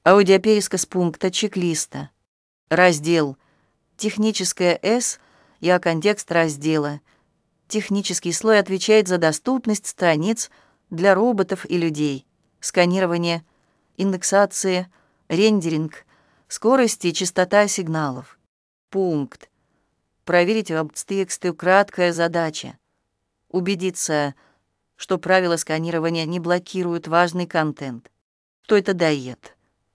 Аудиопересказ пункта чек-листа. Раздел «Техническое С» и контекст раздела. Технический слой отвечает за доступность страниц для роботов и людей, сканирование, индексация, рендеринг, скорость и частота сигналов. Пункт. Проверить веб-тексты краткая задача. Убедиться, что правила сканирования не блокируют важный контент. Что это дает?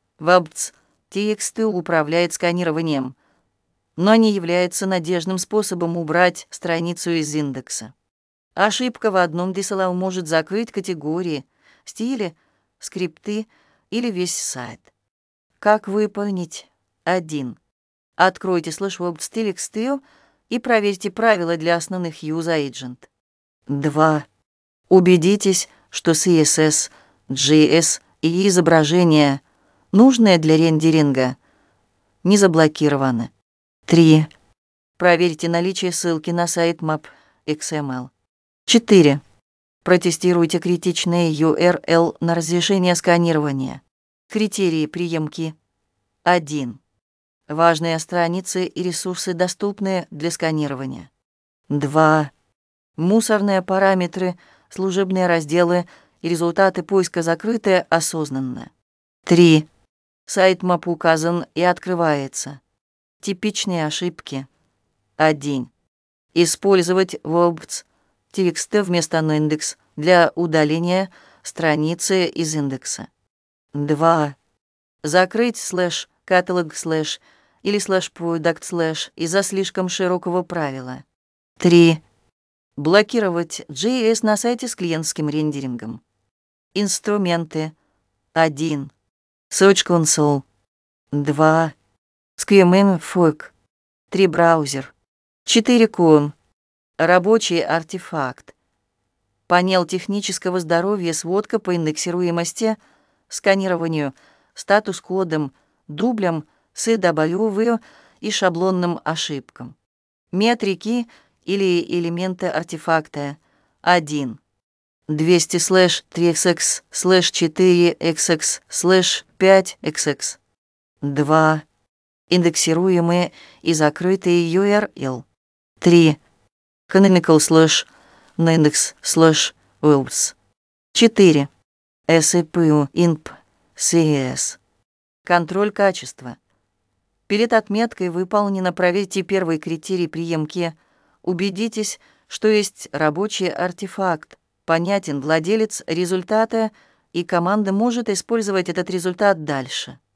Веб-тексты управляет сканированием, но не является надежным способом убрать страницу из индекса. Ошибка в одном DSL может закрыть категории, стили, скрипты или весь сайт. Как выполнить? 1. Откройте /web-style и проверьте правила для основных user agent. 2. Убедитесь, что CSS, JS и изображения, нужные для рендеринга, не заблокированы. 3. Проверьте наличие ссылки на сайт map.xml. 4. Протестируйте критичные URL на разрешение сканирования. Критерии приемки. 1. Важные страницы и ресурсы доступны для сканирования. 2. Мусорные параметры, служебные разделы и результаты поиска закрыты осознанно. 3. Сайт map указан и открывается. Типичные ошибки. 1. Использовать web-текст вместо индекс для удаления страницы из индекса. 2. Закрыть /catalog/ или /product/ из-за слишком широкого правила. 3. Блокировать JS на сайте с клиентским рендерингом. Инструменты. 1. Search Console. 2. SQMFOC. 3. Браузер. 4. Chrome. Рабочий артефакт. Панел технического здоровья, сводка по индексируемости, сканированию, статус-кодам, дублям, CW и шаблонным ошибкам. Метрики или элементы артефакта. 1. 200/3x/4xx/5xx. 2. Индексируемые и закрытые URL. 3. Canonical/Nindex/Webs. 4. SEPU INP CS. Контроль качества. Перед отметкой «Выполнено» проверьте первый критерий приемки. Убедитесь, что есть рабочий артефакт, понятен владелец результата, и команда может использовать этот результат дальше.